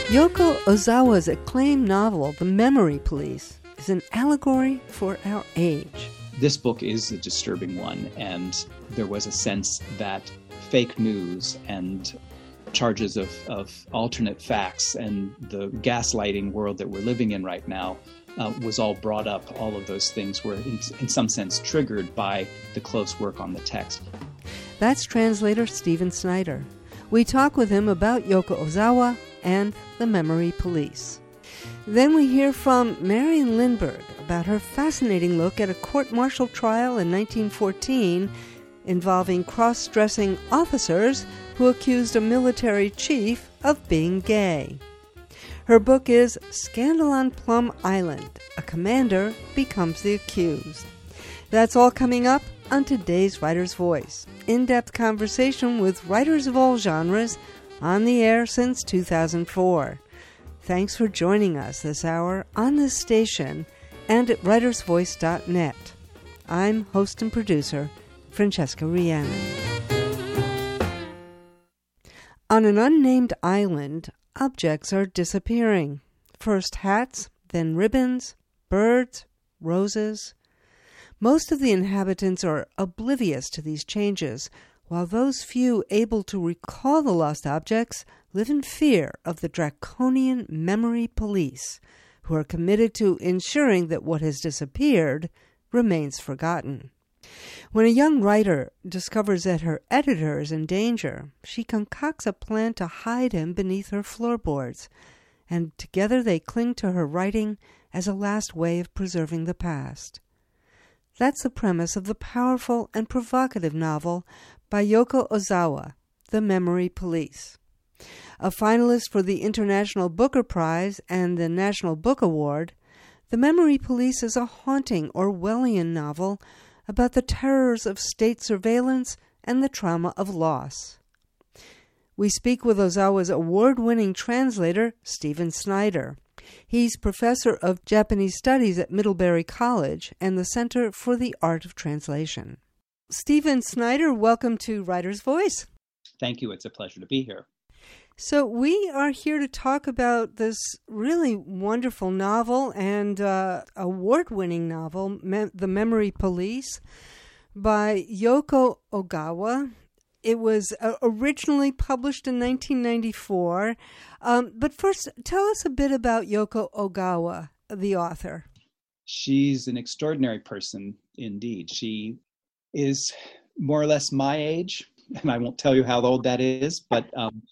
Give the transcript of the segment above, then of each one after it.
Yoko Ozawa's acclaimed novel, The Memory Police, is an allegory for our age. This book is a disturbing one, and there was a sense that fake news and charges of alternate facts and the gaslighting world that we're living in right now was all brought up. All of those things were, in some sense, triggered by the close work on the text. That's translator Stephen Snyder. We talk with him about Yoko Ozawa and The Memory Police. Then we hear from Marion Lindberg about her fascinating look at a court-martial trial in 1914 involving cross-dressing officers who accused a military chief of being gay. Her book is Scandal on Plum Island, A Commander Becomes the Accused. That's all coming up on today's Writer's Voice. In-depth conversation with writers of all genres on the air since 2004. Thanks for joining us this hour on this station and at writersvoice.net. I'm host and producer Francesca Rhiannon. On an unnamed island, objects are disappearing. First hats, then ribbons, birds, roses. Most of the inhabitants are oblivious to these changes, while those few able to recall the lost objects live in fear of the draconian memory police, who are committed to ensuring that what has disappeared remains forgotten. When a young writer discovers that her editor is in danger, she concocts a plan to hide him beneath her floorboards, and together they cling to her writing as a last way of preserving the past. That's the premise of the powerful and provocative novel by Yoko Ozawa, The Memory Police. A finalist for the International Booker Prize and the National Book Award, The Memory Police is a haunting Orwellian novel about the terrors of state surveillance and the trauma of loss. We speak with Ozawa's award-winning translator, Stephen Snyder. He's professor of Japanese studies at Middlebury College and the Center for the Art of Translation. Stephen Snyder, welcome to Writer's Voice. Thank you. It's a pleasure to be here. So we are here to talk about this really wonderful novel and award-winning novel, The Memory Police, by Yoko Ogawa. It was originally published in 1994. But first, tell us a bit about Yoko Ogawa, the author. She's an extraordinary person indeed. She is more or less my age, and I won't tell you how old that is, but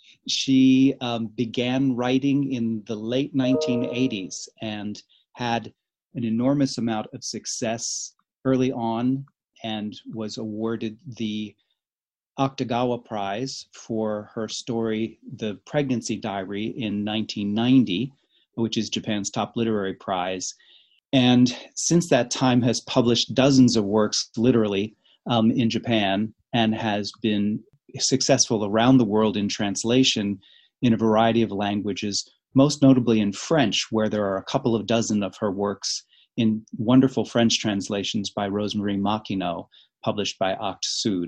she began writing in the late 1980s and had an enormous amount of success early on and was awarded the Akutagawa Prize for her story, The Pregnancy Diary, in 1990, which is Japan's top literary prize. And since that time has published dozens of works, literally, in Japan, and has been successful around the world in translation in a variety of languages, most notably in French, where there are a couple of dozen of her works in wonderful French translations by Rosemarie Makino, published by Actes Sud.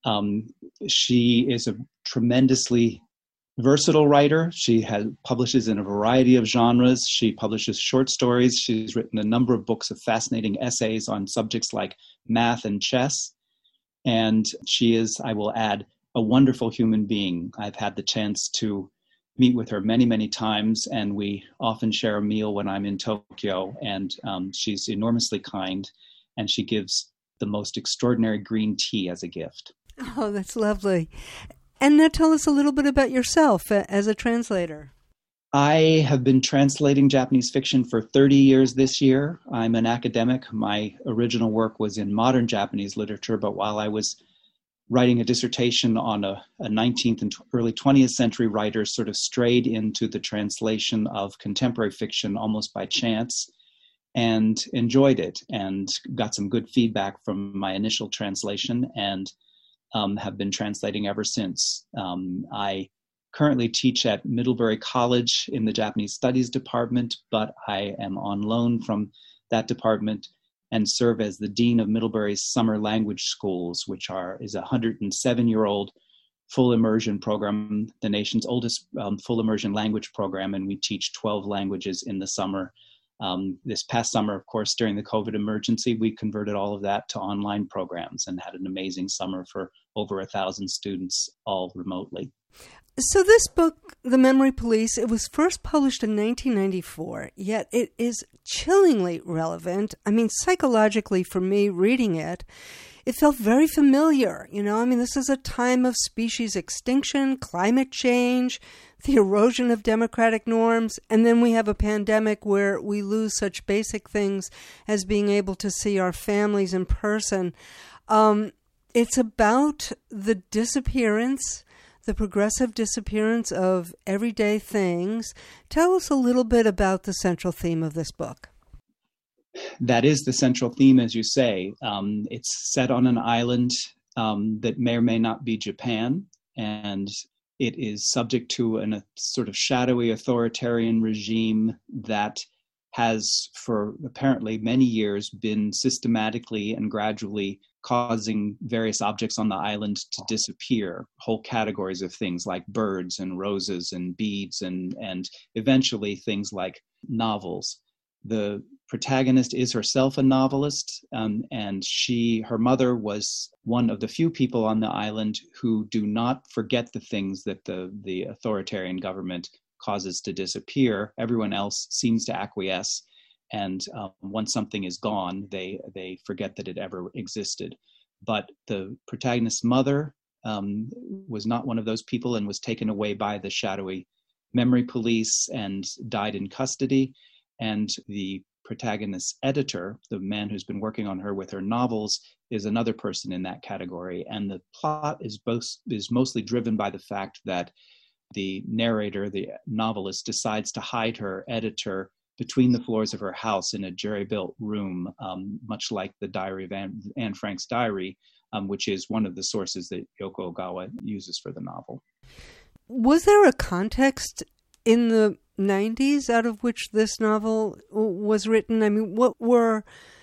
She is a tremendously versatile writer. She publishes in a variety of genres. She publishes short stories. She's written a number of books of fascinating essays on subjects like math and chess. And she is, I will add, a wonderful human being. I've had the chance to meet with her many, many times, and we often share a meal when I'm in Tokyo. And she's enormously kind, and she gives the most extraordinary green tea as a gift. Oh, that's lovely. And now tell us a little bit about yourself as a translator. I have been translating Japanese fiction for 30 years this year. I'm an academic. My original work was in modern Japanese literature, but while I was writing a dissertation on a 19th and early 20th century writer, sort of strayed into the translation of contemporary fiction almost by chance and enjoyed it and got some good feedback from my initial translation and have been translating ever since. I currently teach at Middlebury College in the Japanese Studies department, but I am on loan from that department and serve as the dean of Middlebury's summer language schools, which is a 107-year-old full immersion program, the nation's oldest full immersion language program, and we teach 12 languages in the summer. This past summer, of course, during the COVID emergency, we converted all of that to online programs and had an amazing summer for over 1,000 students, all remotely. So this book, The Memory Police, it was first published in 1994, yet it is chillingly relevant. I mean, psychologically, for me, reading it, it felt very familiar. This is a time of species extinction, climate change, the erosion of democratic norms, and then we have a pandemic where we lose such basic things as being able to see our families in person. It's about the disappearance, the progressive disappearance of everyday things. Tell us a little bit about the central theme of this book. That is the central theme, as you say. It's set on an island that may or may not be Japan, and it is subject to a sort of shadowy authoritarian regime that has, for apparently many years, been systematically and gradually causing various objects on the island to disappear, whole categories of things like birds and roses and beads and eventually things like novels. The protagonist is herself a novelist, and her mother was one of the few people on the island who do not forget the things that the authoritarian government causes to disappear. Everyone else seems to acquiesce, and once something is gone, they forget that it ever existed. But the protagonist's mother was not one of those people and was taken away by the shadowy memory police and died in custody. And the protagonist's editor, the man who's been working on her with her novels, is another person in that category. And the plot is mostly driven by the fact that the narrator, the novelist, decides to hide her editor between the floors of her house in a jerry-built room, much like the diary of Anne Frank's diary, which is one of the sources that Yoko Ogawa uses for the novel. Was there a context in the 90s out of which this novel was written? I mean, what were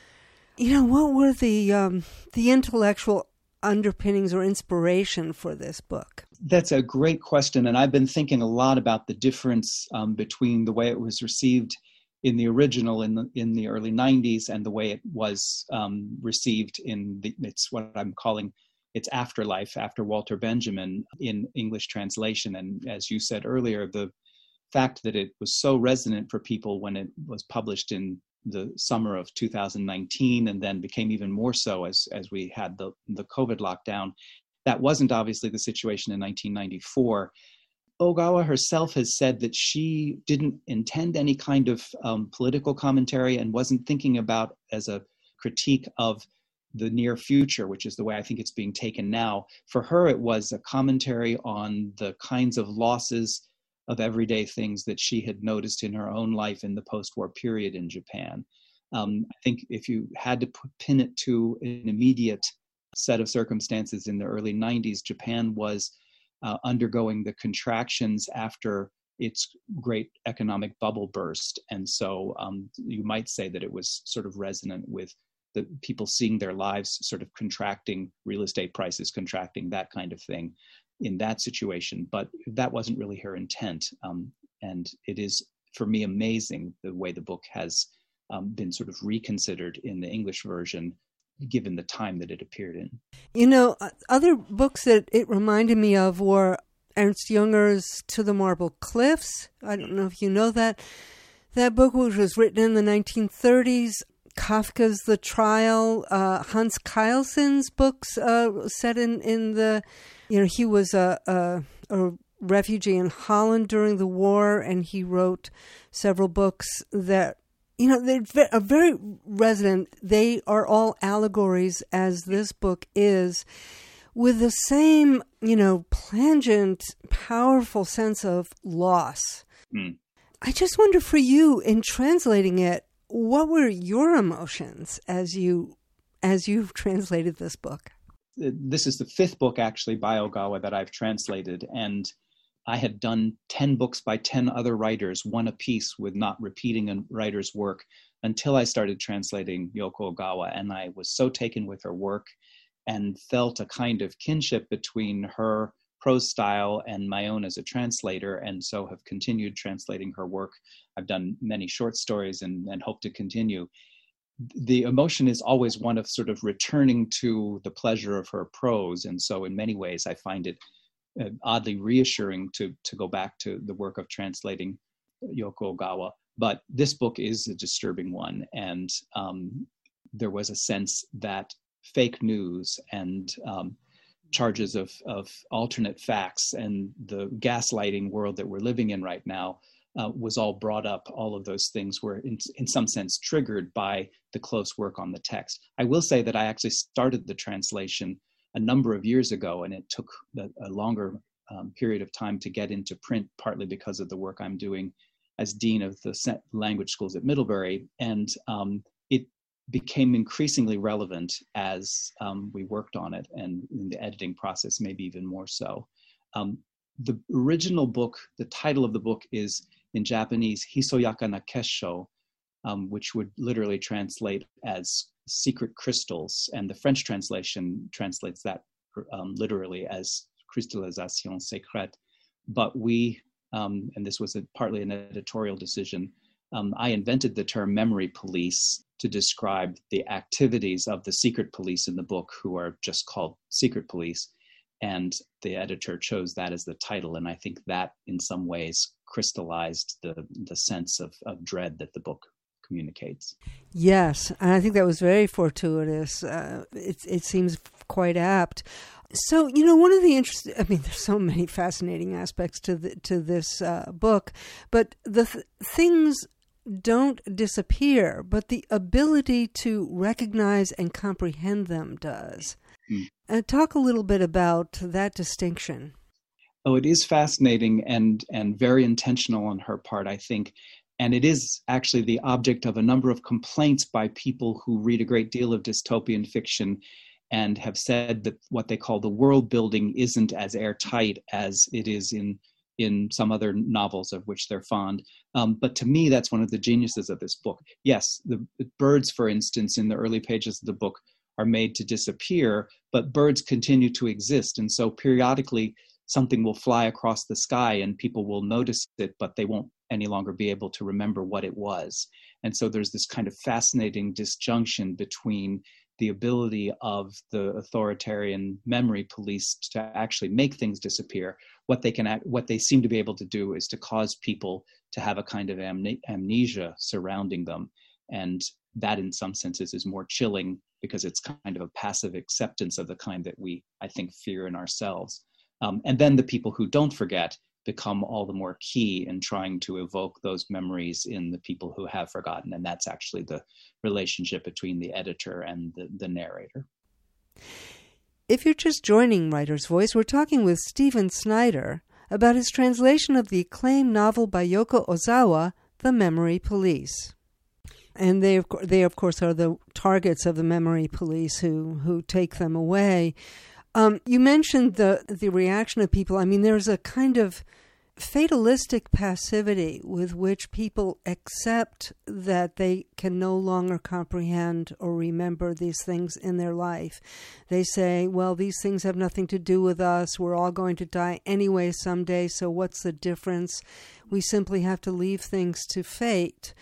the intellectual underpinnings or inspiration for this book? That's a great question, and I've been thinking a lot about the difference between the way it was received in the original in the early 90s and the way it was received it's what I'm calling its afterlife, after Walter Benjamin, in English translation. And as you said earlier, the fact that it was so resonant for people when it was published in the summer of 2019 and then became even more so as we had the COVID lockdown. That wasn't obviously the situation in 1994. Ogawa herself has said that she didn't intend any kind of political commentary and wasn't thinking about as a critique of the near future, which is the way I think it's being taken now. For her, it was a commentary on the kinds of losses of everyday things that she had noticed in her own life in the post-war period in Japan. I think if you had to pin it to an immediate set of circumstances in the early 90s, Japan was undergoing the contractions after its great economic bubble burst. And so you might say that it was sort of resonant with the people seeing their lives sort of contracting, real estate prices contracting, that kind of thing in that situation. But that wasn't really her intent. And it is, for me, amazing the way the book has been sort of reconsidered in the English version, given the time that it appeared in. You know, other books that it reminded me of were Ernst Junger's To the Marble Cliffs. I don't know if you know that. That book, which was written in the 1930s, Kafka's The Trial, Hans Keilsen's books set in the, he was a refugee in Holland during the war, and he wrote several books that, they're very resonant. They are all allegories, as this book is, with the same, plangent, powerful sense of loss. Mm. I just wonder for you, in translating it, what were your emotions as you've translated this book? This is the fifth book, actually, by Ogawa that I've translated, and I had done 10 books by 10 other writers, one apiece, with not repeating a writer's work until I started translating Yoko Ogawa. And I was so taken with her work and felt a kind of kinship between her prose style and my own as a translator, and so have continued translating her work. I've done many short stories and hope to continue. The emotion is always one of sort of returning to the pleasure of her prose. And so in many ways, I find it oddly reassuring to go back to the work of translating Yoko Ogawa. But this book is a disturbing one. And there was a sense that fake news and charges of alternate facts and the gaslighting world that we're living in right now was all brought up. All of those things were in some sense triggered by the close work on the text. I will say that I actually started the translation a number of years ago, and it took a longer period of time to get into print, partly because of the work I'm doing as Dean of the Language Schools at Middlebury. And it became increasingly relevant as we worked on it, and in the editing process, maybe even more so. The original book, the title of the book is in Japanese, Hisoyaka na Kessho, which would literally translate as secret crystals. And the French translation translates that literally as cristallisation secrète. But we, and this was partly an editorial decision, I invented the term memory police to describe the activities of the secret police in the book, who are just called secret police. And the editor chose that as the title. And I think that in some ways crystallized the sense of dread that the book communicates. Yes, and I think that was very fortuitous. It seems quite apt. So, one of the interesting, there's so many fascinating aspects to this book, but the things don't disappear, but the ability to recognize and comprehend them does. Talk a little bit about that distinction. Oh, it is fascinating and very intentional on her part, I think. And it is actually the object of a number of complaints by people who read a great deal of dystopian fiction and have said that what they call the world building isn't as airtight as it is in some other novels of which they're fond. But to me, that's one of the geniuses of this book. Yes, the birds, for instance, in the early pages of the book are made to disappear, but birds continue to exist. And so periodically something will fly across the sky and people will notice it, but they won't any longer be able to remember what it was. And so there's this kind of fascinating disjunction between the ability of the authoritarian memory police to actually make things disappear. What they seem to be able to do is to cause people to have a kind of amnesia surrounding them. And that in some senses is more chilling because it's kind of a passive acceptance of the kind that we, I think, fear in ourselves. And then the people who don't forget become all the more key in trying to evoke those memories in the people who have forgotten. And that's actually the relationship between the editor and the narrator. If you're just joining Writer's Voice, we're talking with Stephen Snyder about his translation of the acclaimed novel by Yoko Ozawa, The Memory Police. And they of course, are the targets of the memory police who take them away. You mentioned the reaction of people. There's a kind of fatalistic passivity with which people accept that they can no longer comprehend or remember these things in their life. They say, well, these things have nothing to do with us. We're all going to die anyway someday, so what's the difference? We simply have to leave things to fate.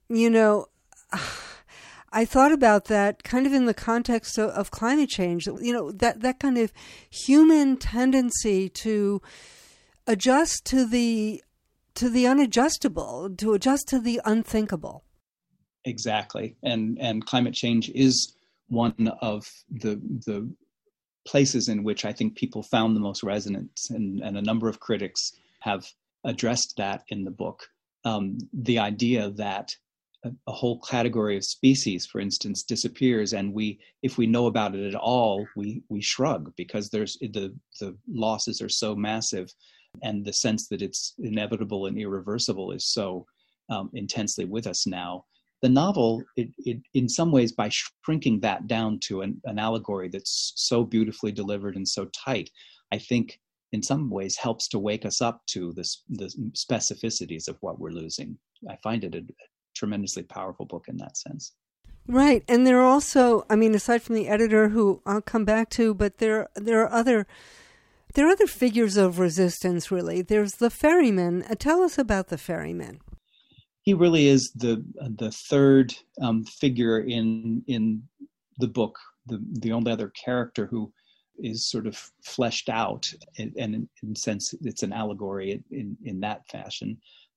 I thought about that kind of in the context of climate change, that kind of human tendency to adjust to the unadjustable, to adjust to the unthinkable. Exactly. And climate change is one of the places in which I think people found the most resonance, and a number of critics have addressed that in the book. The idea that a whole category of species, for instance, disappears, and if we know about it at all, we shrug because the losses are so massive, and the sense that it's inevitable and irreversible is so intensely with us now. The novel, it in some ways, by shrinking that down to an allegory that's so beautifully delivered and so tight, I think in some ways helps to wake us up to the specificities of what we're losing. I find it a tremendously powerful book in that sense. Right. And there are also, aside from the editor, who I'll come back to, but there are other There are other figures of resistance, really. There's the ferryman. Tell us about the ferryman. He really is the third figure in the book, the only other character who is sort of fleshed out, and in a sense, it's an allegory in that fashion.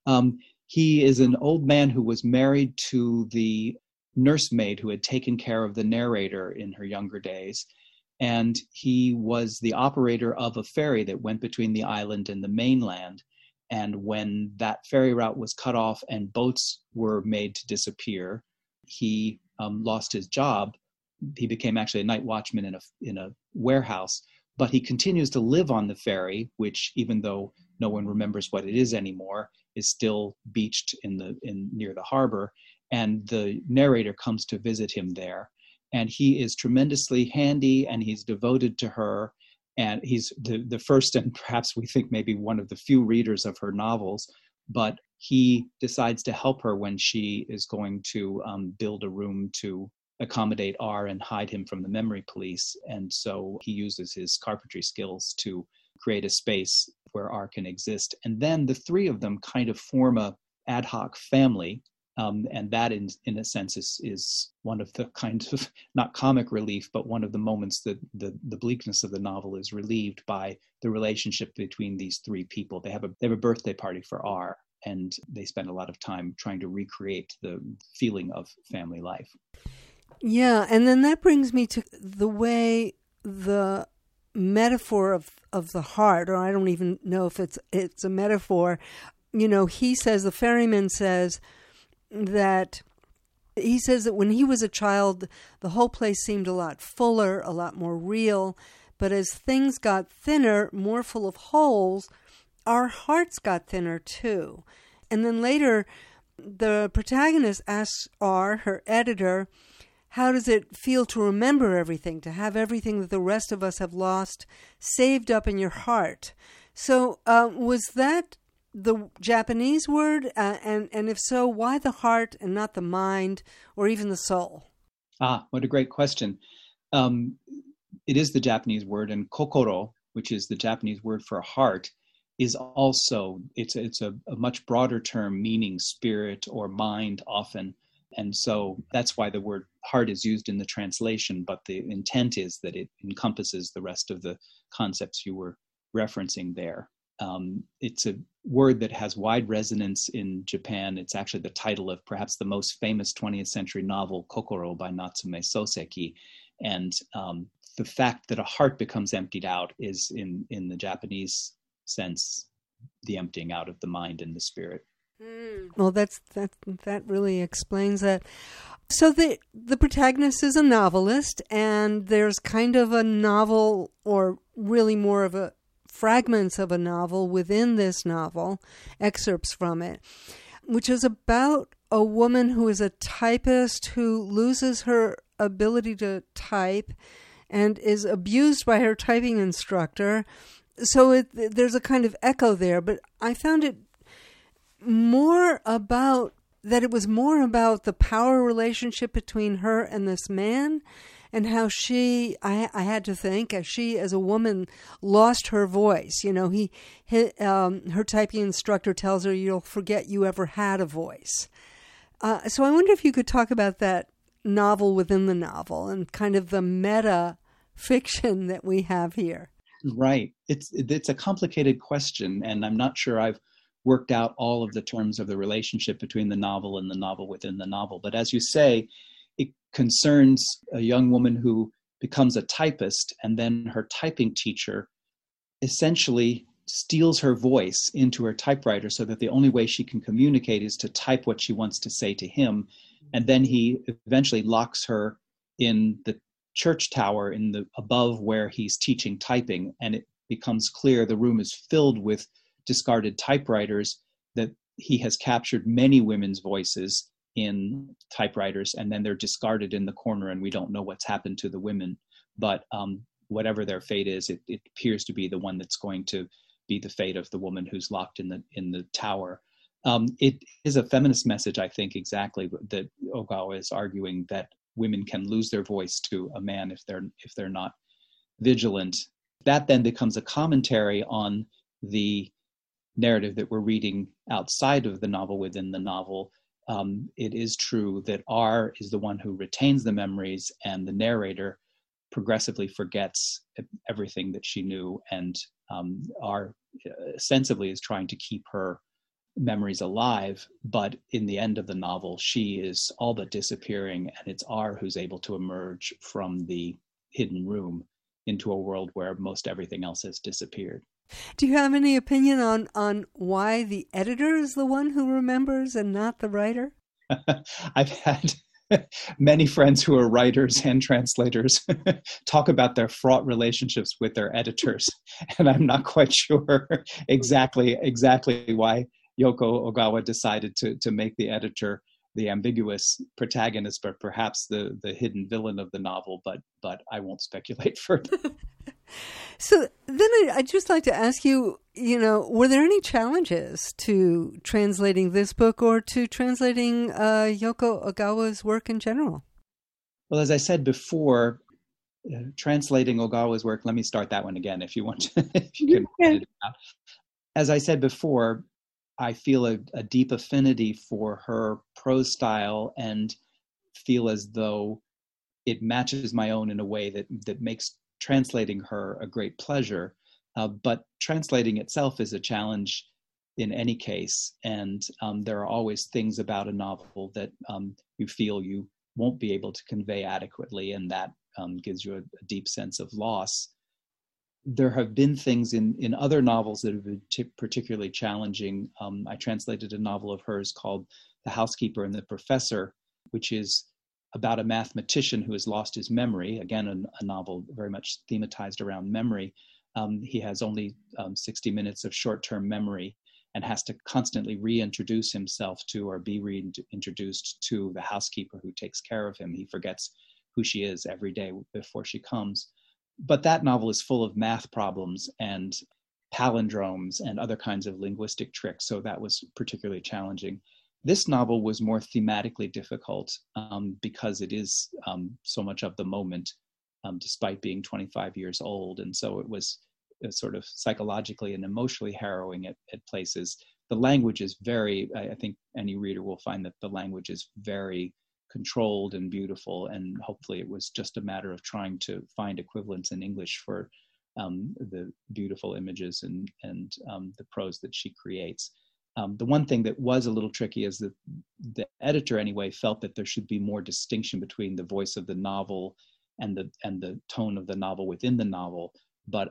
He is an old man who was married to the nursemaid who had taken care of the narrator in her younger days. And he was the operator of a ferry that went between the island and the mainland. And when that ferry route was cut off and boats were made to disappear, he lost his job. He became actually a night watchman in a warehouse, but he continues to live on the ferry, which, even though no one remembers what it is anymore, is still beached near the harbor. And the narrator comes to visit him there. And he is tremendously handy, and he's devoted to her. And he's the first, and perhaps we think maybe one of the few readers of her novels, but he decides to help her when she is going to build a room to accommodate R and hide him from the memory police. And so he uses his carpentry skills to create a space where R can exist. And then the three of them kind of form a ad hoc family. And that, in a sense, is one of the kind of, not comic relief, but one of the moments that the bleakness of the novel is relieved by the relationship between these three people. They have a birthday party for R, and they spend a lot of time trying to recreate the feeling of family life. Yeah, and then that brings me to the way the metaphor of the heart, or I don't even know if it's a metaphor. He says, the ferryman says, that when he was a child, the whole place seemed a lot fuller, a lot more real. But as things got thinner, more full of holes, our hearts got thinner too. And then later, the protagonist asks R, her editor, how does it feel to remember everything, to have everything that the rest of us have lost saved up in your heart? So was that the Japanese word? And if so, why the heart and not the mind or even the soul? What a great question. It is the Japanese word, and kokoro, which is the Japanese word for heart, is also, it's a much broader term meaning spirit or mind often. And so that's why the word heart is used in the translation, but the intent is that it encompasses the rest of the concepts you were referencing there. It's a word that has wide resonance in Japan. It's actually the title of perhaps the most famous 20th century novel, Kokoro, by Natsume Soseki. And the fact that a heart becomes emptied out is, in the Japanese sense, the emptying out of the mind and the spirit. Well, that really explains that. So the protagonist is a novelist, and there's kind of a novel, or really more of a fragments of a novel within this novel, excerpts from it, which is about a woman who is a typist who loses her ability to type and is abused by her typing instructor. So there's a kind of echo there, but I found it more about that it was more about the power relationship between her and this man, and how I had to think, as she, as a woman, lost her voice. Her typing instructor tells her, "You'll forget you ever had a voice." So I wonder if you could talk about that novel within the novel and kind of the meta fiction that we have here. Right. It's a complicated question, and I'm not sure I've worked out all of the terms of the relationship between the novel and the novel within the novel. But as you say, it concerns a young woman who becomes a typist, and then her typing teacher essentially steals her voice into her typewriter so that the only way she can communicate is to type what she wants to say to him. And then he eventually locks her in the church tower above where he's teaching typing, and it becomes clear the room is filled with discarded typewriters, that he has captured many women's voices in typewriters, and then they're discarded in the corner, and we don't know what's happened to the women. But whatever their fate is, it appears to be the one that's going to be the fate of the woman who's locked in the tower. It is a feminist message, I think, exactly, that Ogawa is arguing that women can lose their voice to a man if they're not vigilant. That then becomes a commentary on the narrative that we're reading outside of the novel within the novel. It is true that R is the one who retains the memories, and the narrator progressively forgets everything that she knew, and R sensibly is trying to keep her memories alive, but in the end of the novel, she is all but disappearing, and it's R who's able to emerge from the hidden room into a world where most everything else has disappeared. Do you have any opinion on why the editor is the one who remembers and not the writer? I've had many friends who are writers and translators talk about their fraught relationships with their editors, and I'm not quite sure exactly why Yoko Ogawa decided to make the editor the ambiguous protagonist, but perhaps the hidden villain of the novel, but I won't speculate further. So then I'd just like to ask you, were there any challenges to translating this book or to translating Yoko Ogawa's work in general? Well, as I said before, translating Ogawa's work, let me start that one again if you want to, if you can edit it out. As I said before, I feel a deep affinity for her prose style and feel as though it matches my own in a way that makes translating her a great pleasure. But translating itself is a challenge in any case. And there are always things about a novel that you feel you won't be able to convey adequately, and that gives you a deep sense of loss. There have been things in other novels that have been particularly challenging. I translated a novel of hers called The Housekeeper and the Professor, which is about a mathematician who has lost his memory. Again, a novel very much thematized around memory. He has only 60 minutes of short-term memory and has to constantly reintroduce himself to or be reintroduced to the housekeeper who takes care of him. He forgets who she is every day before she comes. But that novel is full of math problems and palindromes and other kinds of linguistic tricks, so that was particularly challenging. This novel was more thematically difficult because it is so much of the moment, despite being 25 years old. And so it was sort of psychologically and emotionally harrowing at places. The language is I think any reader will find that the language is very controlled and beautiful, and hopefully it was just a matter of trying to find equivalents in English for the beautiful images and the prose that she creates. The one thing that was a little tricky is that the editor anyway felt that there should be more distinction between the voice of the novel and the tone of the novel within the novel, but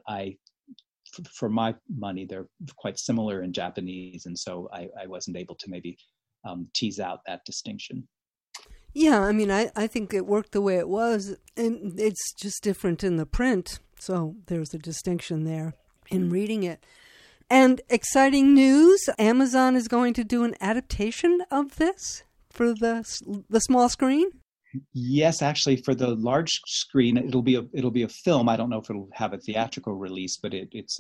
for my money, they're quite similar in Japanese, and so I wasn't able to maybe tease out that distinction. Yeah, I mean, I think it worked the way it was, and it's just different in the print, so there's a distinction there in reading it. And exciting news, Amazon is going to do an adaptation of this for the small screen? Yes, actually, for the large screen, it'll be a film. I don't know if it'll have a theatrical release, but it's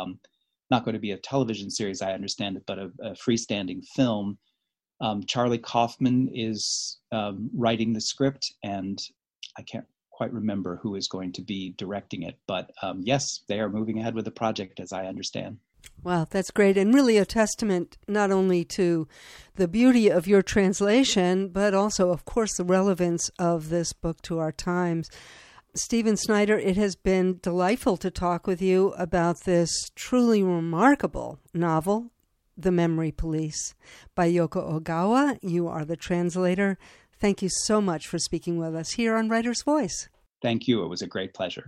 not going to be a television series, I understand it, but a freestanding film. Charlie Kaufman is writing the script, and I can't quite remember who is going to be directing it. But yes, they are moving ahead with the project, as I understand. Wow, that's great, and really a testament not only to the beauty of your translation, but also, of course, the relevance of this book to our times. Stephen Snyder, it has been delightful to talk with you about this truly remarkable novel, The Memory Police, by Yoko Ogawa. You are the translator. Thank you so much for speaking with us here on Writer's Voice. Thank you. It was a great pleasure.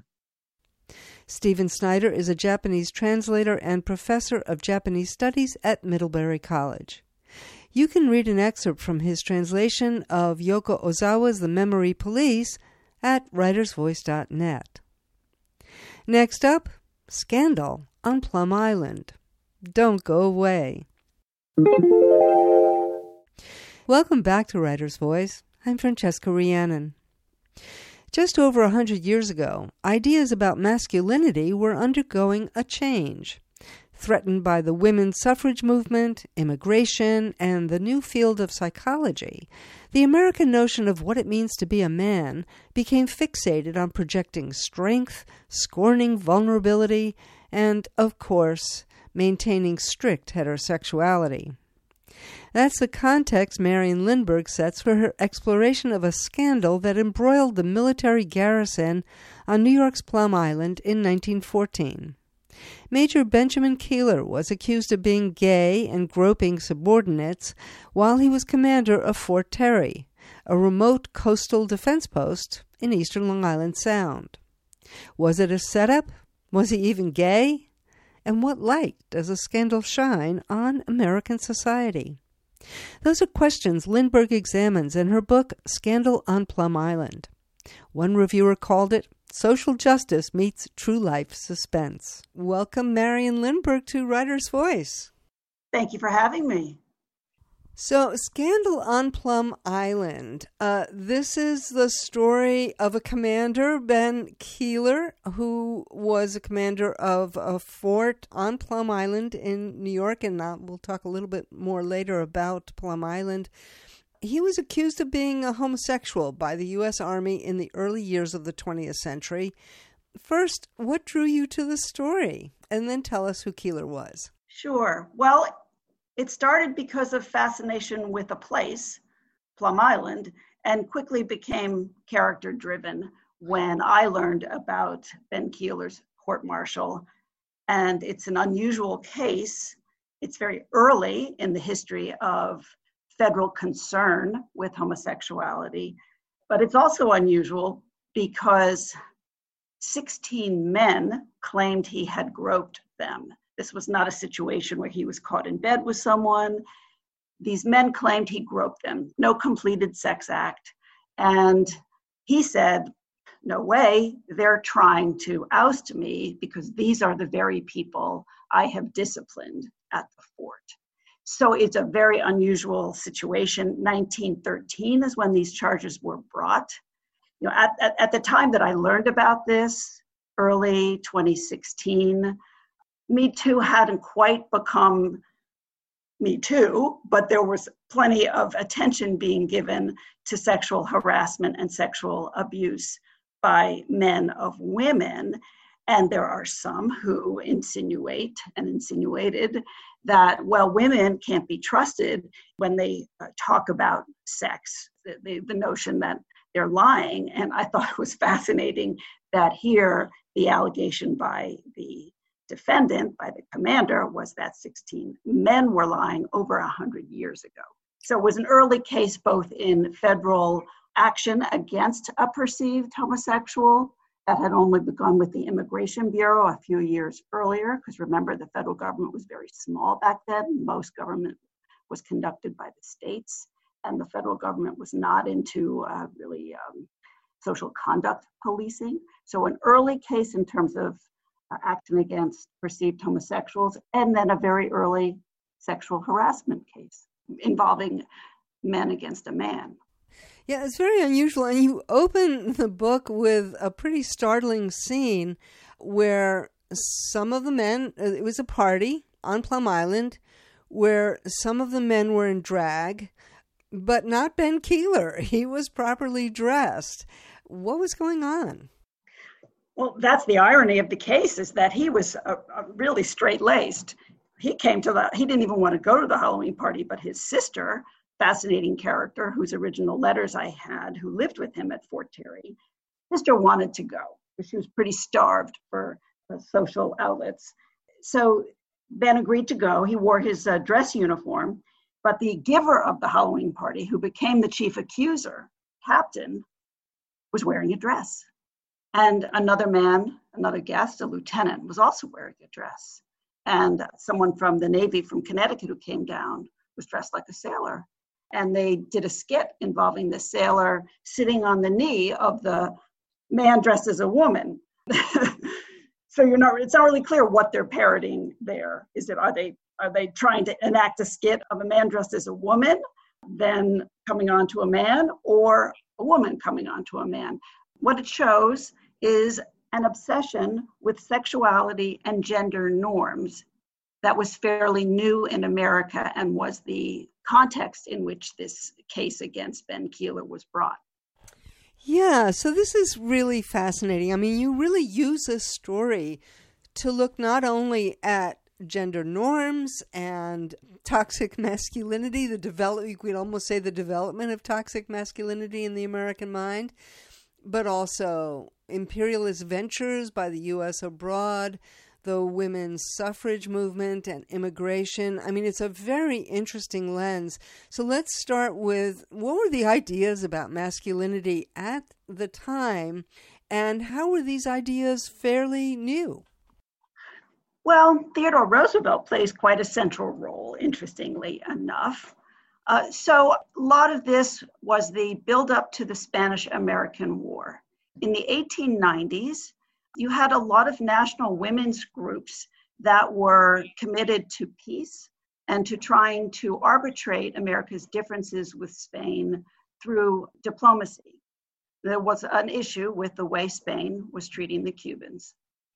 Stephen Snyder is a Japanese translator and professor of Japanese studies at Middlebury College. You can read an excerpt from his translation of Yoko Ozawa's The Memory Police at writersvoice.net. Next up, Scandal on Plum Island. Don't go away. Welcome back to Writer's Voice. I'm Francesca Rhiannon. Just over 100 years ago, ideas about masculinity were undergoing a change. Threatened by the women's suffrage movement, immigration, and the new field of psychology, the American notion of what it means to be a man became fixated on projecting strength, scorning vulnerability, and, of course, maintaining strict heterosexuality. That's the context Marion Lindbergh sets for her exploration of a scandal that embroiled the military garrison on New York's Plum Island in 1914. Major Benjamin Keeler was accused of being gay and groping subordinates while he was commander of Fort Terry, a remote coastal defense post in eastern Long Island Sound. Was it a setup? Was he even gay? And what light does the scandal shine on American society? Those are questions Lindbergh examines in her book, Scandal on Plum Island. One reviewer called it Social Justice Meets True Life Suspense. Welcome, Marion Lindbergh, to Writer's Voice. Thank you for having me. So, Scandal on Plum Island. This is the story of a commander, Ben Keeler, who was a commander of a fort on Plum Island in New York, and we'll talk a little bit more later about Plum Island. He was accused of being a homosexual by the U.S. Army in the early years of the 20th century. First, what drew you to the story? And then tell us who Keeler was. Sure. Well, it started because of fascination with a place, Plum Island, and quickly became character-driven when I learned about Ben Keeler's court-martial. And it's an unusual case. It's very early in the history of federal concern with homosexuality, but it's also unusual because 16 men claimed he had groped them. This was not a situation where he was caught in bed with someone. These men claimed he groped them, no completed sex act. And he said, no way, they're trying to oust me because these are the very people I have disciplined at the fort. So it's a very unusual situation. 1913 is when these charges were brought. You know, at the time that I learned about this, early 2016, Me Too hadn't quite become Me Too, but there was plenty of attention being given to sexual harassment and sexual abuse by men of women. And there are some who insinuate and insinuated that, well, women can't be trusted when they talk about sex, the notion that they're lying. And I thought it was fascinating that here the allegation by the defendant, by the commander, was that 16 men were lying over 100 years ago. So it was an early case both in federal action against a perceived homosexual that had only begun with the Immigration Bureau a few years earlier, because remember, the federal government was very small back then. Most government was conducted by the states, and the federal government was not into social conduct policing. So an early case in terms of action against perceived homosexuals, and then a very early sexual harassment case involving men against a man. Yeah, it's very unusual. And you open the book with a pretty startling scene where some of the men, it was a party on Plum Island, where some of the men were in drag, but not Ben Keeler. He was properly dressed. What was going on? Well, that's the irony of the case, is that he was really straight-laced. He didn't even want to go to the Halloween party, but his sister, fascinating character whose original letters I had, who lived with him at Fort Terry, sister wanted to go, because she was pretty starved for social outlets. So Ben agreed to go. He wore his dress uniform, but the giver of the Halloween party, who became the chief accuser, captain, was wearing a dress. And another man, another guest, a lieutenant, was also wearing a dress. And someone from the Navy from Connecticut who came down was dressed like a sailor. And they did a skit involving the sailor sitting on the knee of the man dressed as a woman. So it's not really clear what they're parodying there. Are they trying to enact a skit of a man dressed as a woman, then coming on to a man, or a woman coming on to a man? What it shows is an obsession with sexuality and gender norms that was fairly new in America and was the context in which this case against Ben Keeler was brought. Yeah, so this is really fascinating. I mean, you really use this story to look not only at gender norms and toxic masculinity, we'd almost say the development of toxic masculinity in the American mind, but also imperialist ventures by the U.S. abroad, the women's suffrage movement and immigration. I mean, it's a very interesting lens. So let's start with, what were the ideas about masculinity at the time, and how were these ideas fairly new? Well, Theodore Roosevelt plays quite a central role, interestingly enough. So a lot of this was the buildup to the Spanish-American War. In the 1890s, you had a lot of national women's groups that were committed to peace and to trying to arbitrate America's differences with Spain through diplomacy. There was an issue with the way Spain was treating the Cubans.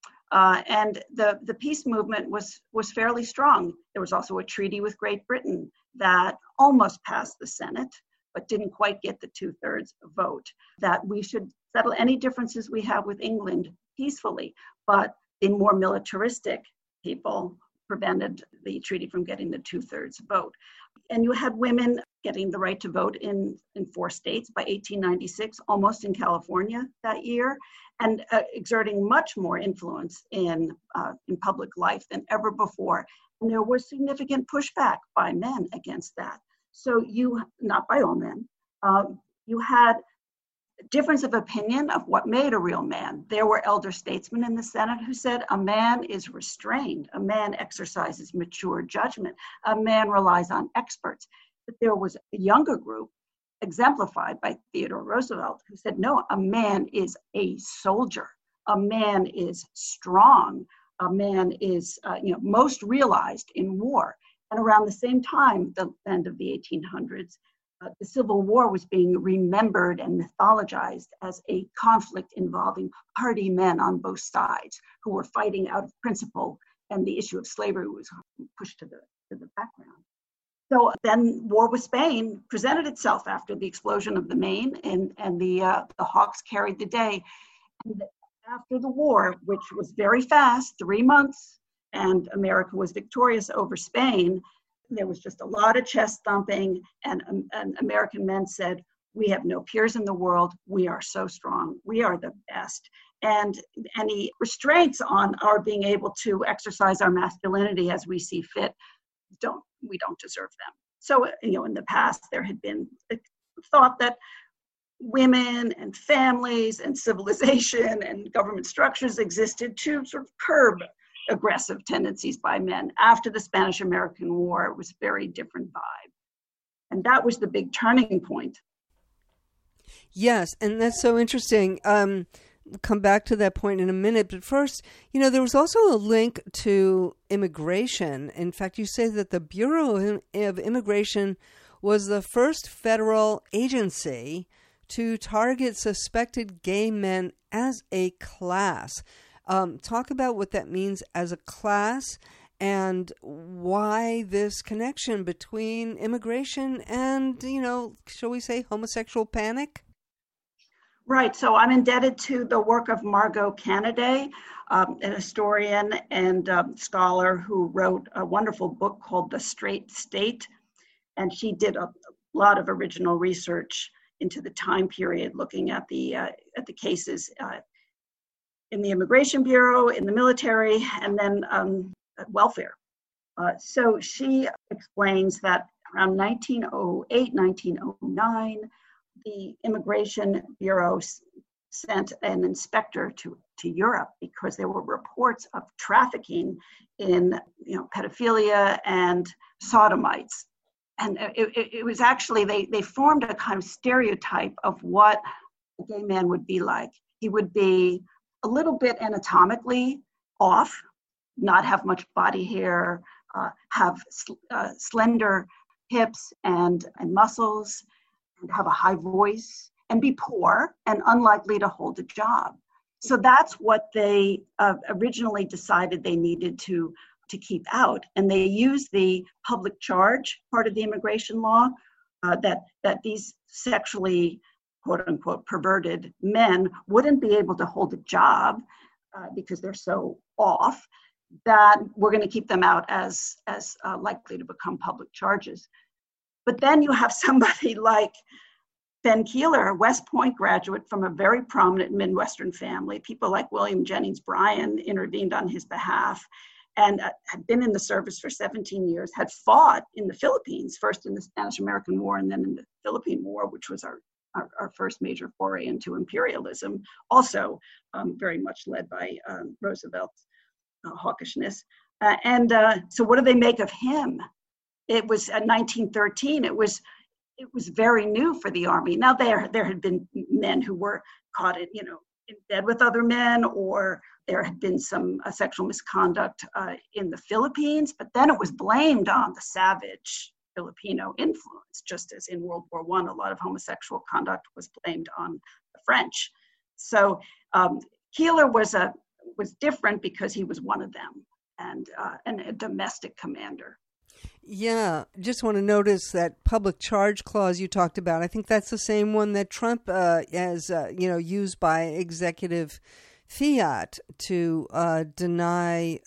And the peace movement was fairly strong. There was also a treaty with Great Britain that almost passed the Senate, but didn't quite get the 2/3 vote, that we should settle any differences we have with England peacefully, but the more militaristic people prevented the treaty from getting the 2/3 vote. And you had women getting the right to vote in 4 states by 1896, almost in California that year, and exerting much more influence in public life than ever before. And there was significant pushback by men against that. So not by all men, you had difference of opinion of what made a real man. There were elder statesmen in the Senate who said a man is restrained, a man exercises mature judgment, a man relies on experts. But there was a younger group, exemplified by Theodore Roosevelt, who said, no, a man is a soldier, a man is strong, a man is most realized in war. And around the same time, the end of the 1800s, the Civil War was being remembered and mythologized as a conflict involving hardy men on both sides who were fighting out of principle, and the issue of slavery was pushed to the background. So then war with Spain presented itself after the explosion of the Maine, and the Hawks carried the day. And after the war, which was very fast, 3 months, and America was victorious over Spain, there was just a lot of chest thumping, and American men said, we have no peers in the world. We are so strong. We are the best. And any restraints on our being able to exercise our masculinity as we see fit, we don't deserve them. So, in the past, there had been a thought that women and families and civilization and government structures existed to sort of curb aggressive tendencies by men. After the Spanish-American War, it was a very different vibe. And that was the big turning point. Yes, and that's so interesting. We'll come back to that point in a minute. But first, there was also a link to immigration. In fact, you say that the Bureau of Immigration was the first federal agency to target suspected gay men as a class. Talk about what that means as a class and why this connection between immigration and, shall we say, homosexual panic? Right. So I'm indebted to the work of Margot Canaday, an historian and scholar who wrote a wonderful book called The Straight State. And she did a lot of original research into the time period, looking at the cases in the Immigration Bureau, in the military, and then welfare. So she explains that around 1908, 1909, the Immigration Bureau sent an inspector to Europe because there were reports of trafficking in pedophilia and sodomites. And it was actually, they formed a kind of stereotype of what a gay man would be like. He would be a little bit anatomically off, not have much body hair, have slender hips and muscles, and have a high voice, and be poor and unlikely to hold a job. So that's what they originally decided they needed to to keep out. And they use the public charge part of the immigration law, that these sexually, quote unquote, perverted men wouldn't be able to hold a job because they're so off, that we're going to keep them out as likely to become public charges. But then you have somebody like Ben Keeler, a West Point graduate from a very prominent Midwestern family. People like William Jennings Bryan intervened on his behalf, and had been in the service for 17 years, had fought in the Philippines, first in the Spanish-American War and then in the Philippine War, which was our first major foray into imperialism, also very much led by Roosevelt's hawkishness. So what do they make of him? It was 1913. It was very new for the Army. Now there had been men who were caught in bed with other men, or there had been some sexual misconduct in the Philippines, but then it was blamed on the savage Filipino influence, just as in World War I, a lot of homosexual conduct was blamed on the French. So Keeler was different because he was one of them, and a domestic commander. Yeah, just want to notice that public charge clause you talked about. I think that's the same one that Trump has, used by executive fiat to deny,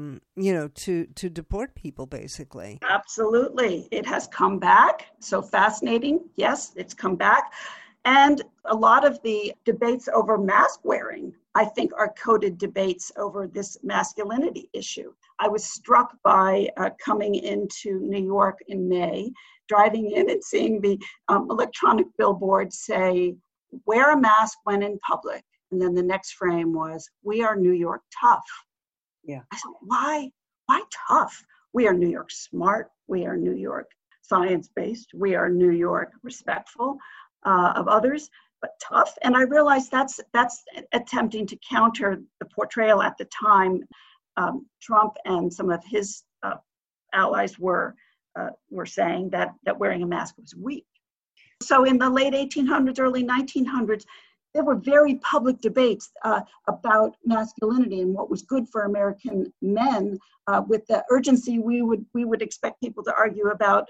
to deport people, basically. Absolutely. It has come back. So fascinating. Yes, it's come back. And a lot of the debates over mask wearing, I think, are coded debates over this masculinity issue. I was struck by coming into New York in May, driving in and seeing the electronic billboard say, wear a mask when in public. And then the next frame was, we are New York tough. Yeah. I said, why tough? We are New York smart. We are New York science-based. We are New York respectful of others, but tough. And I realized that's attempting to counter the portrayal at the time. Trump and some of his allies were saying that wearing a mask was weak. So in the late 1800s, early 1900s, there were very public debates about masculinity and what was good for American men, with the urgency we would expect people to argue about,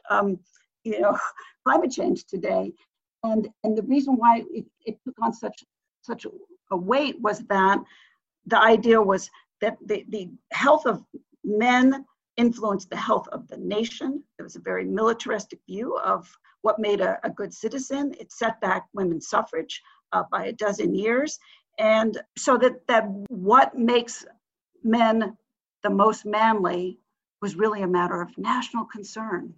climate change today. And the reason why it took on such a weight was that the idea was that the health of men influenced the health of the nation. There was a very militaristic view of what made a good citizen. It set back women's suffrage by a dozen years. And so that what makes men the most manly was really a matter of national concern.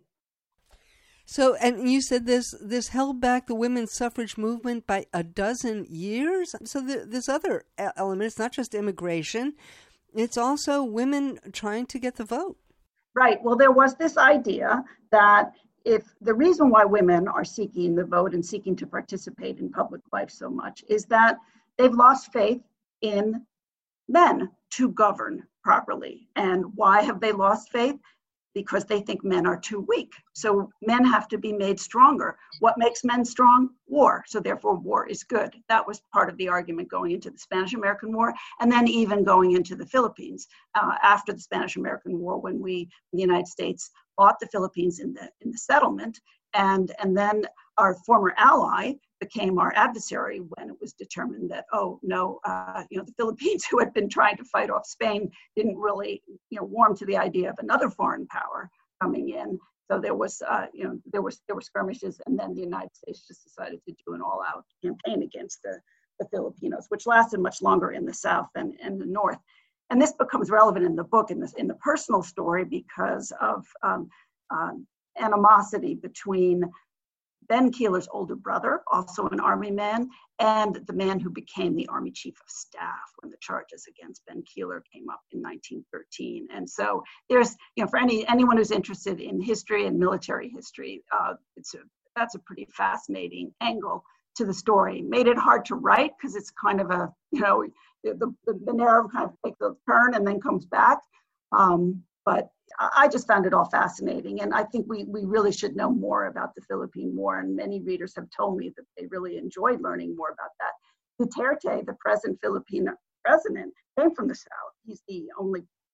So, and you said this held back the women's suffrage movement by a dozen years? So this other element, it's not just immigration, it's also women trying to get the vote. Right. Well, there was this idea that if the reason why women are seeking the vote and seeking to participate in public life so much is that they've lost faith in men to govern properly. And why have they lost faith? Because they think men are too weak. So men have to be made stronger. What makes men strong? War. So therefore war is good. That was part of the argument going into the Spanish-American War, and then even going into the Philippines after the Spanish-American War, when the United States bought the Philippines in the settlement, and then our former ally became our adversary when it was determined that, the Philippines, who had been trying to fight off Spain, didn't really, warm to the idea of another foreign power coming in. So there was skirmishes, and then the United States just decided to do an all-out campaign against the Filipinos, which lasted much longer in the South than in the North. And this becomes relevant in the book, in the personal story, because of animosity between Ben Keeler's older brother, also an Army man, and the man who became the Army Chief of Staff when the charges against Ben Keeler came up in 1913. And so there's, for anyone who's interested in history and military history, that's a pretty fascinating angle to the story. Made it hard to write because it's kind of a, the narrative kind of takes a turn and then comes back. But I just found it all fascinating. And I think we really should know more about the Philippine War. And many readers have told me that they really enjoyed learning more about that. Duterte, the present Filipino president, came from the South. He's the only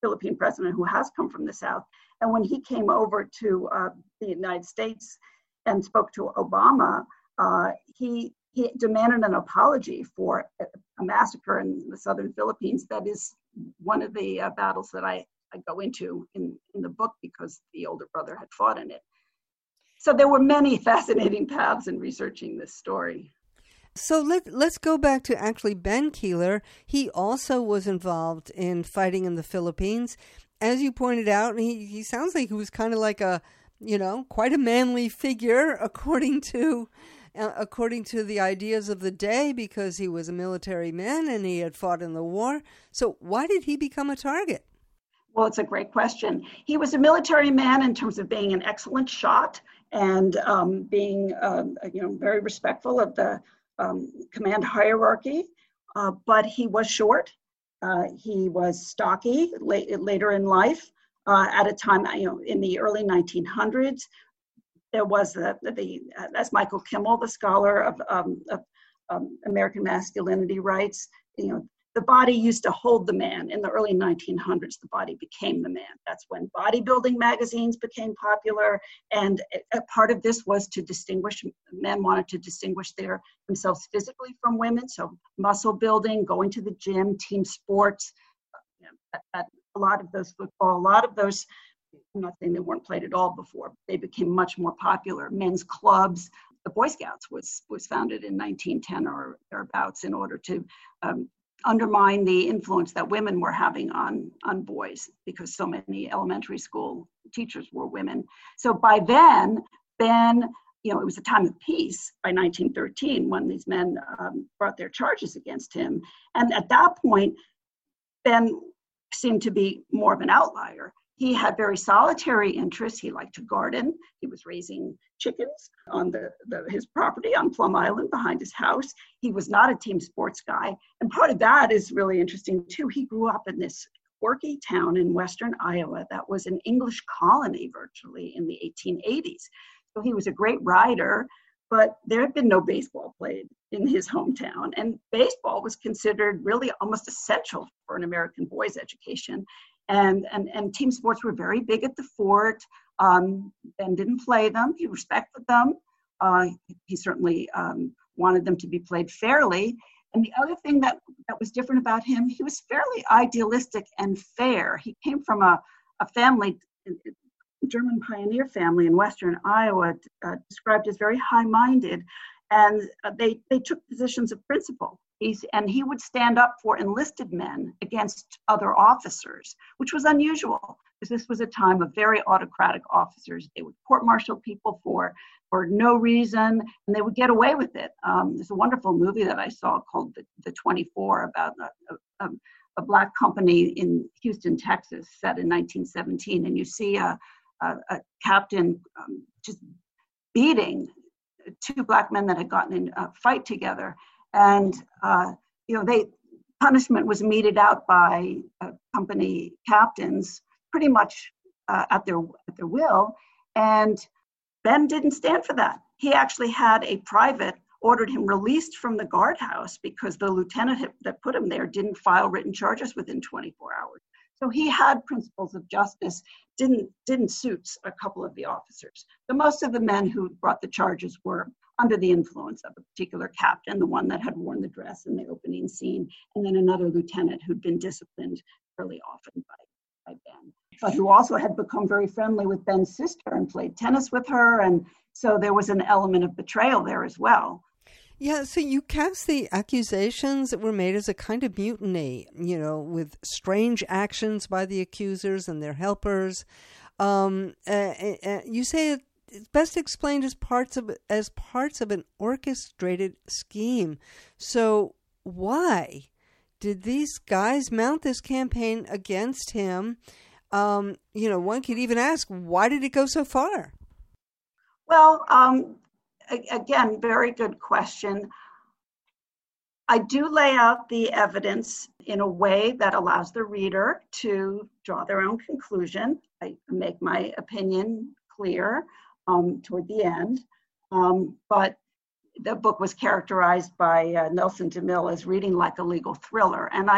Philippine president who has come from the South. And when he came over to the United States and spoke to Obama, he demanded an apology for a massacre in the southern Philippines. That is one of the battles that I go into in the book because the older brother had fought in it. So there were many fascinating paths in researching this story. So let's go back to actually Ben Keeler. He also was involved in fighting in the Philippines. As you pointed out, he sounds like he was kind of like quite a manly figure according to the ideas of the day, because he was a military man and he had fought in the war. So why did he become a target? Well, it's a great question. He was a military man in terms of being an excellent shot and being very respectful of the command hierarchy, but he was short. He was stocky later in life. At a time, in the early 1900s, there was as Michael Kimmel, the scholar of American masculinity, writes, the body used to hold the man. In the early 1900s, the body became the man. That's when bodybuilding magazines became popular. And a part of this was to distinguish, men wanted to distinguish themselves physically from women. So muscle building, going to the gym, team sports, a lot of those football, a lot of those, I'm not saying they weren't played at all before, but they became much more popular. Men's clubs. The Boy Scouts was founded in 1910 or thereabouts in order to undermine the influence that women were having on boys, because so many elementary school teachers were women. So by then, Ben, it was a time of peace by 1913 when these men brought their charges against him. And at that point, Ben seemed to be more of an outlier. He had very solitary interests. He liked to garden. He was raising chickens on his property on Plum Island behind his house. He was not a team sports guy. And part of that is really interesting too. He grew up in this quirky town in western Iowa that was an English colony virtually in the 1880s. So he was a great rider, but there had been no baseball played in his hometown. And baseball was considered really almost essential for an American boy's education. And team sports were very big at the fort. Ben didn't play them. He respected them. He certainly wanted them to be played fairly. And the other thing that was different about him, he was fairly idealistic and fair. He came from a family, a German pioneer family in western Iowa, described as very high-minded. And they took positions of principle. And he would stand up for enlisted men against other officers, which was unusual because this was a time of very autocratic officers. They would court-martial people for no reason, and they would get away with it. There's a wonderful movie that I saw called The 24 about a Black company in Houston, Texas, set in 1917, and you see a captain just beating two Black men that had gotten in a fight together. And punishment was meted out by company captains pretty much at their will. And Ben didn't stand for that. He actually had a private ordered him released from the guardhouse because the lieutenant that put him there didn't file written charges within 24 hours. So he had principles of justice, didn't suit a couple of the officers. But most of the men who brought the charges were under the influence of a particular captain, the one that had worn the dress in the opening scene, and then another lieutenant who'd been disciplined fairly often by Ben, but who also had become very friendly with Ben's sister and played tennis with her. And so there was an element of betrayal there as well. Yeah, so you cast the accusations that were made as a kind of mutiny, with strange actions by the accusers and their helpers. You say it's best explained as parts of an orchestrated scheme. So why did these guys mount this campaign against him? One could even ask, why did it go so far? Well, again, very good question. I do lay out the evidence in a way that allows the reader to draw their own conclusion. I make my opinion clear toward the end. But the book was characterized by Nelson DeMille as reading like a legal thriller. And I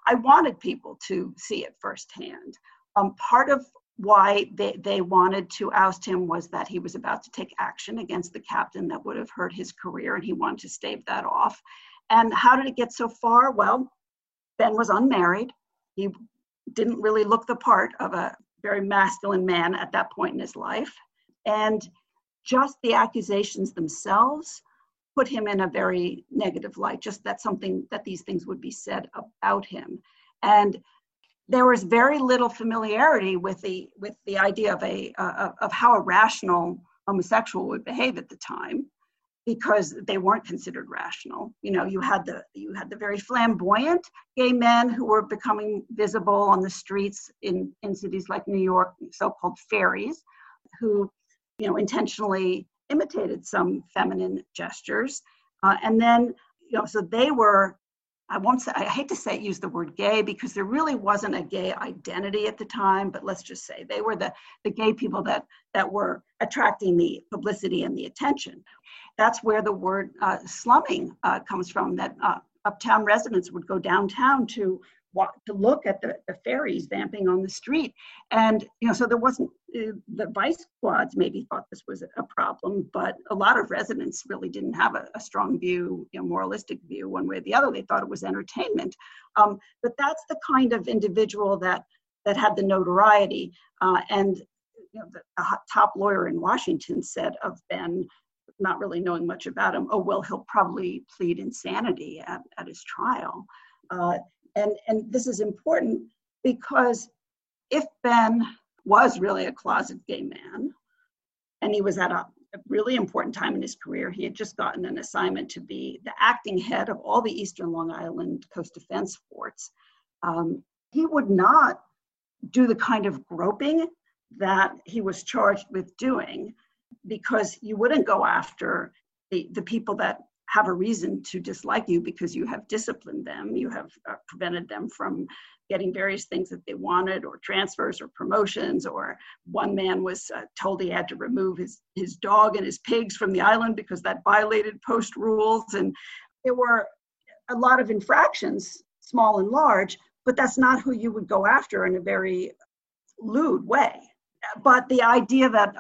I wanted people to see it firsthand. Part of why they wanted to oust him was that he was about to take action against the captain that would have hurt his career, and he wanted to stave that off. And how did it get so far? Well, Ben was unmarried. He didn't really look the part of a very masculine man at that point in his life. And just the accusations themselves put him in a very negative light, just that something that these things would be said about him. And there was very little familiarity with the idea of how a rational homosexual would behave at the time, because they weren't considered rational. You had the very flamboyant gay men who were becoming visible on the streets in cities like New York, so-called fairies, who intentionally imitated some feminine gestures, and then so they were. I hate to use the word gay, because there really wasn't a gay identity at the time, but let's just say they were the gay people that were attracting the publicity and the attention. That's where the word slumming comes from, that uptown residents would go downtown to look at the fairies vamping on the street. And, so there wasn't, the vice squads maybe thought this was a problem, but a lot of residents really didn't have a strong view, moralistic view one way or the other. They thought it was entertainment. But that's the kind of individual that had the notoriety. And the top lawyer in Washington said of Ben, not really knowing much about him, oh, well, he'll probably plead insanity at his trial. And this is important because if Ben was really a closet gay man, and he was at a really important time in his career, he had just gotten an assignment to be the acting head of all the Eastern Long Island Coast Defense Forts, he would not do the kind of groping that he was charged with doing, because you wouldn't go after the people that have a reason to dislike you because you have disciplined them, you have prevented them from getting various things that they wanted, or transfers or promotions, or one man was told he had to remove his dog and his pigs from the island because that violated post rules. And there were a lot of infractions, small and large, but that's not who you would go after in a very lewd way. But the idea that,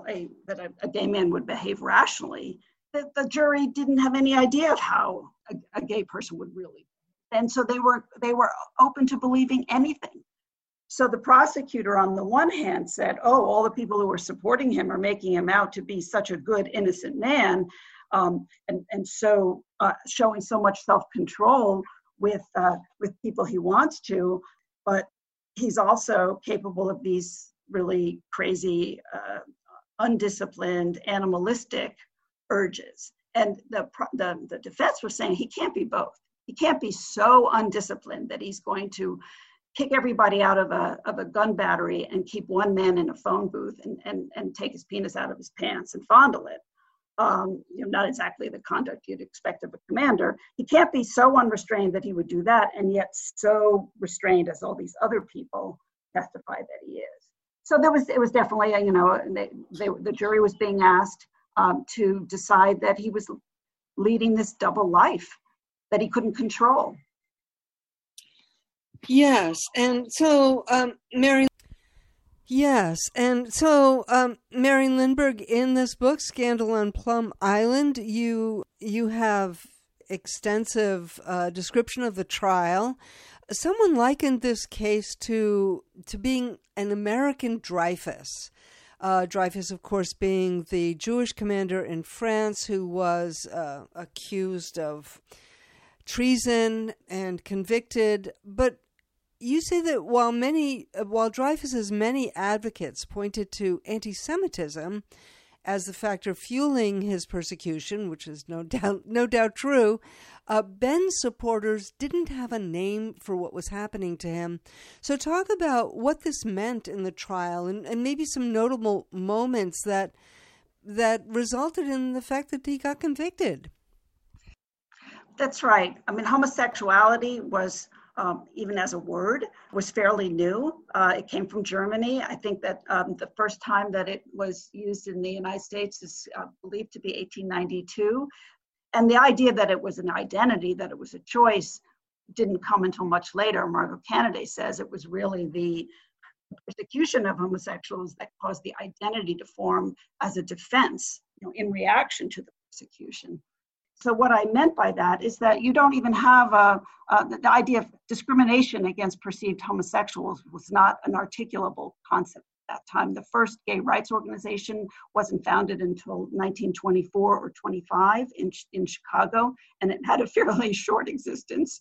a gay man would behave rationally, the jury didn't have any idea of how a gay person would really. And so they were open to believing anything. So the prosecutor on the one hand said, oh, all the people who are supporting him are making him out to be such a good, innocent man. And so showing so much self-control with people he wants to, but he's also capable of these really crazy, undisciplined, animalistic urges. And the defense was saying he can't be both. He can't be so undisciplined that he's going to kick everybody out of a gun battery and keep one man in a phone booth and take his penis out of his pants and fondle it. Not exactly the conduct you'd expect of a commander. He can't be so unrestrained that he would do that, and yet so restrained as all these other people testify that he is. So it was definitely, the jury was being asked to decide that he was leading this double life that he couldn't control. Yes, and so Mary Lindberg, in this book, Scandal on Plum Island, you have extensive description of the trial. Someone likened this case to being an American Dreyfus. Dreyfus, of course, being the Jewish commander in France who was accused of treason and convicted. But you say that while Dreyfus's many advocates pointed to anti-Semitism as the factor fueling his persecution, which is no doubt true, Ben's supporters didn't have a name for what was happening to him. So talk about what this meant in the trial and maybe some notable moments that resulted in the fact that he got convicted. That's right. I mean, homosexuality was, even as a word, was fairly new. It came from Germany. I think that the first time that it was used in the United States is believed to be 1892. And the idea that it was an identity, that it was a choice, didn't come until much later. Margot Canaday says it was really the persecution of homosexuals that caused the identity to form as a defense, in reaction to the persecution. So what I meant by that is that you don't even have the idea of discrimination against perceived homosexuals was not an articulable concept at that time. The first gay rights organization wasn't founded until 1924 or 25 in Chicago, and it had a fairly short existence.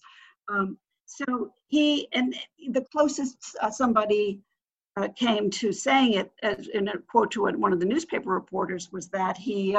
So the closest somebody came to saying it, as in a quote to one of the newspaper reporters, was that he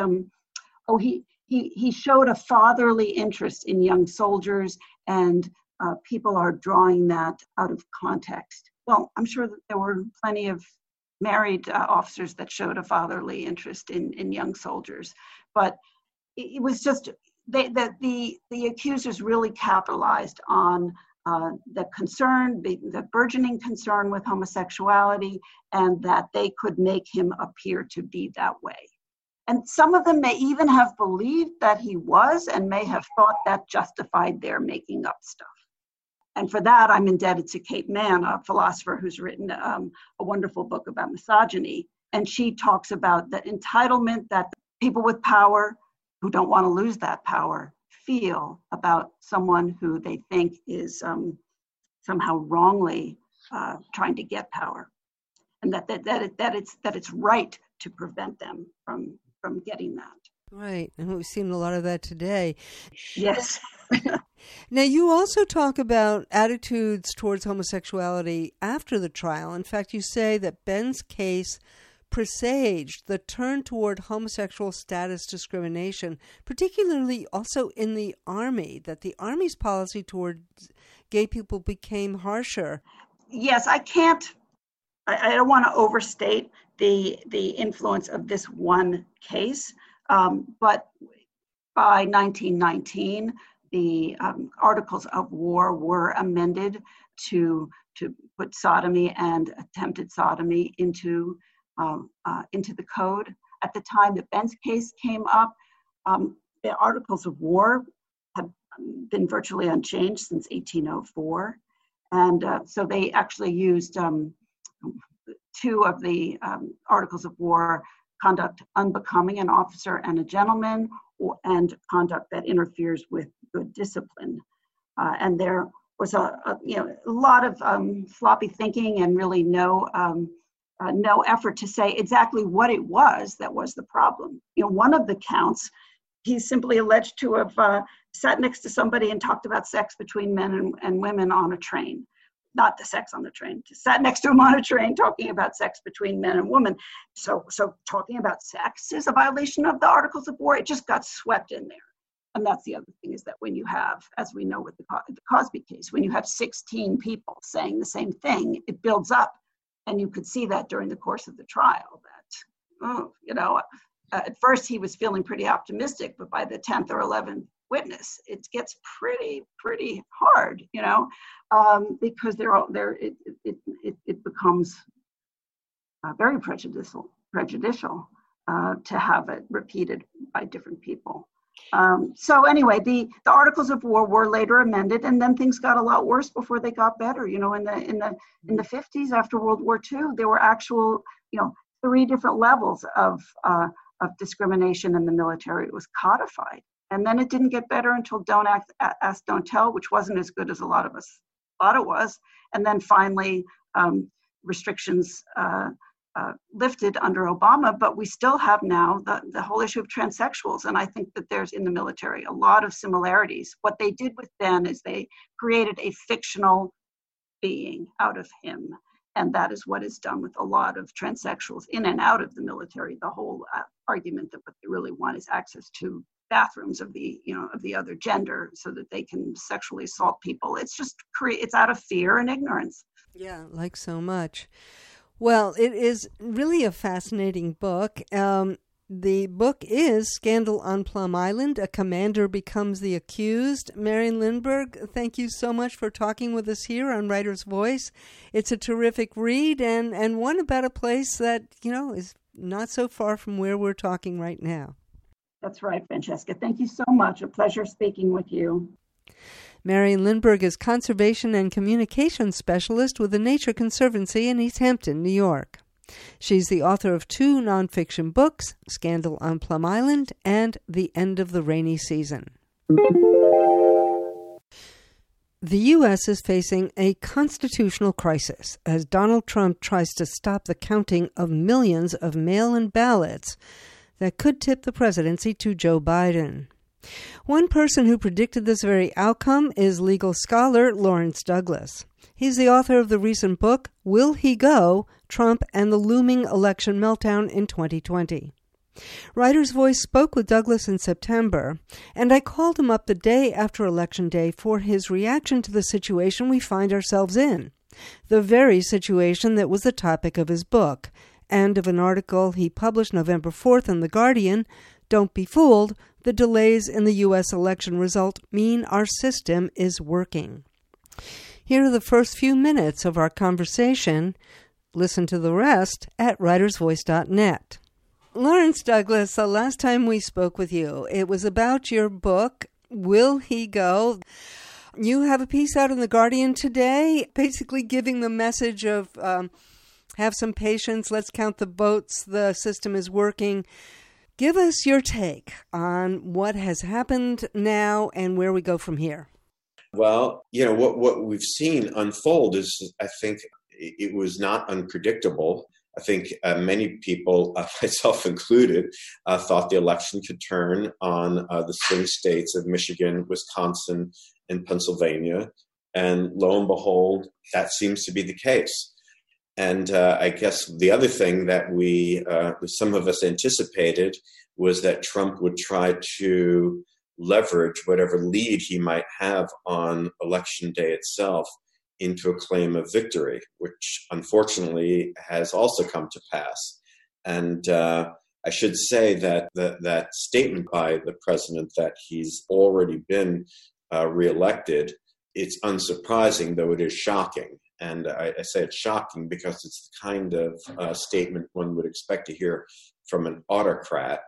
showed a fatherly interest in young soldiers, and people are drawing that out of context. Well, I'm sure that there were plenty of married officers that showed a fatherly interest in young soldiers, but it was just the accusers really capitalized on the concern, the burgeoning concern with homosexuality, and that they could make him appear to be that way. And some of them may even have believed that he was, and may have thought that justified their making up stuff. And for that, I'm indebted to Kate Manne, a philosopher who's written a wonderful book about misogyny. And she talks about the entitlement that people with power who don't want to lose that power feel about someone who they think is somehow wrongly trying to get power, and that it's right to prevent them from getting that. Right, and we've seen a lot of that today. Yes. Now, you also talk about attitudes towards homosexuality after the trial. In fact, you say that Ben's case presaged the turn toward homosexual status discrimination, particularly also in the Army, that the Army's policy toward gay people became harsher. Yes, I don't want to overstate the influence of this one case, but by 1919, the Articles of War were amended to put sodomy and attempted sodomy into the code. At the time that Ben's case came up, the Articles of War have been virtually unchanged since 1804. And so they actually used two of the Articles of War: conduct unbecoming an officer and a gentleman, and conduct that interferes with good discipline. And there was a lot of sloppy thinking, and really no effort to say exactly what it was that was the problem. One of the counts, he's simply alleged to have sat next to somebody and talked about sex between men and women on a train. Not the sex on the train, just sat next to him on a train talking about sex between men and women. So talking about sex is a violation of the Articles of War. It just got swept in there. And that's the other thing, is that when you have, as we know with the Cosby case, when you have 16 people saying the same thing, it builds up. And you could see that during the course of the trial, that, at first he was feeling pretty optimistic, but by the 10th or 11th witness, it gets pretty hard, because it becomes very prejudicial to have it repeated by different people. So anyway, the Articles of War were later amended, and then things got a lot worse before they got better. In the 50s, after World War II, there were actual 3 different levels of discrimination in the military. It was codified. And then it didn't get better until Don't Ask, Don't Tell, which wasn't as good as a lot of us thought it was. And then finally, restrictions lifted under Obama, but we still have now the whole issue of transsexuals. And I think that there's, in the military, a lot of similarities. What they did with Ben is they created a fictional being out of him. And that is what is done with a lot of transsexuals in and out of the military. The whole argument that what they really want is access to bathrooms of the other gender so that they can sexually assault people. It's just it's out of fear and ignorance. Yeah, like so much. Well, it is really a fascinating book. The book is Scandal on Plum Island: A Commander Becomes the Accused. Marion Lindberg, thank you so much for talking with us here on Writer's Voice. It's a terrific read, and one about a place that, is not so far from where we're talking right now. That's right, Francesca. Thank you so much. A pleasure speaking with you. Marion Lindberg is Conservation and Communications Specialist with the Nature Conservancy in East Hampton, New York. She's the author of 2 nonfiction books, Scandal on Plum Island and The End of the Rainy Season. The U.S. is facing a constitutional crisis as Donald Trump tries to stop the counting of millions of mail-in ballots that could tip the presidency to Joe Biden. One person who predicted this very outcome is legal scholar Lawrence Douglas. He's the author of the recent book, Will He Go? Trump and the Looming Election Meltdown in 2020. Writer's Voice spoke with Douglas in September, and I called him up the day after Election Day for his reaction to the situation we find ourselves in, the very situation that was the topic of his book, and of an article he published November 4th in The Guardian, Don't Be Fooled, the delays in the U.S. election result mean our system is working. Here are the first few minutes of our conversation. Listen to the rest at writersvoice.net. Lawrence Douglas, the last time we spoke with you, it was about your book, Will He Go? You have a piece out in The Guardian today, basically giving the message of have some patience, let's count the votes, the system is working. Give us your take on what has happened now and where we go from here. Well, what we've seen unfold is, I think, it was not unpredictable. I think many people, myself included, thought the election could turn on the swing states of Michigan, Wisconsin, and Pennsylvania. And lo and behold, that seems to be the case. And I guess the other thing that some of us anticipated was that Trump would try to leverage whatever lead he might have on Election Day itself into a claim of victory, which unfortunately has also come to pass. And I should say that that statement by the president that he's already been reelected, it's unsurprising, though it is shocking. And I say it's shocking because it's the kind of statement one would expect to hear from an autocrat,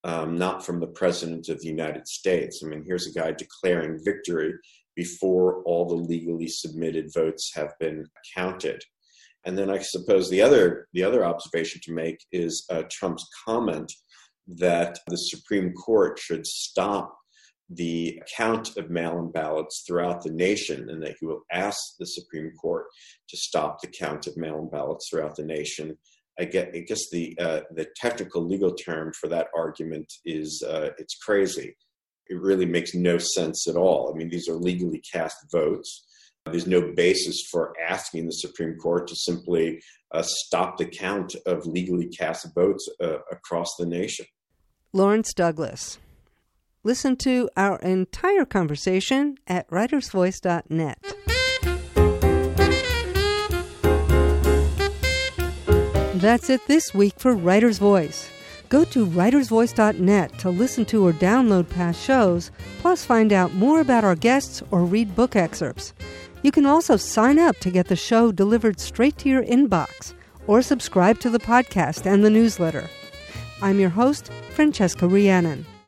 not from the president of the United States. I mean, here's a guy declaring victory before all the legally submitted votes have been counted. And then I suppose the other observation to make is Trump's comment that the Supreme Court should stop the count of mail-in ballots throughout the nation, and that he will ask the Supreme Court to stop the count of mail-in ballots throughout the nation. I guess the technical legal term for that argument is it's crazy. It really makes no sense at all. I mean, these are legally cast votes. There's no basis for asking the Supreme Court to simply stop the count of legally cast votes across the nation. Lawrence Douglas. Listen to our entire conversation at writersvoice.net. That's it this week for Writer's Voice. Go to writersvoice.net to listen to or download past shows, plus find out more about our guests or read book excerpts. You can also sign up to get the show delivered straight to your inbox, or subscribe to the podcast and the newsletter. I'm your host, Francesca Rhiannon.